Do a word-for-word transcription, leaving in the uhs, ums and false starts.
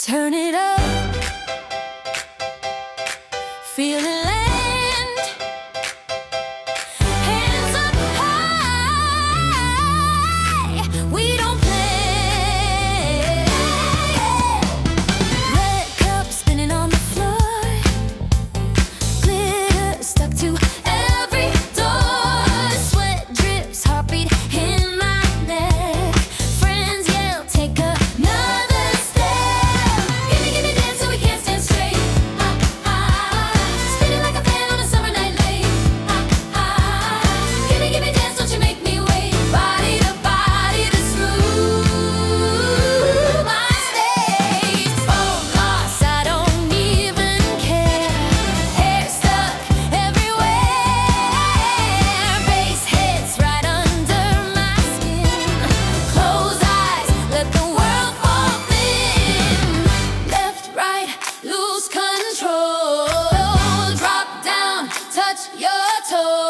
Turn it up, feel the land, hands up high, we don't play. Red cup spinning on the floor, glitter stuck to every door, sweat drips, heartbeat in my neck, friends yell, take another step. Gimme, gimme dance so we can't stand straight. Ah, ah, spinning like a fan on a summer night late. Ah, ah, gimme, gimme dance, don't you make me wait. Body to body to smooth my stage. Phone lost, I don't even care. Hair stuck everywhere. Bass hits right under my skin. Close eyes, let the world fall thin. Left, right, lose control. Drop down, touch your toes.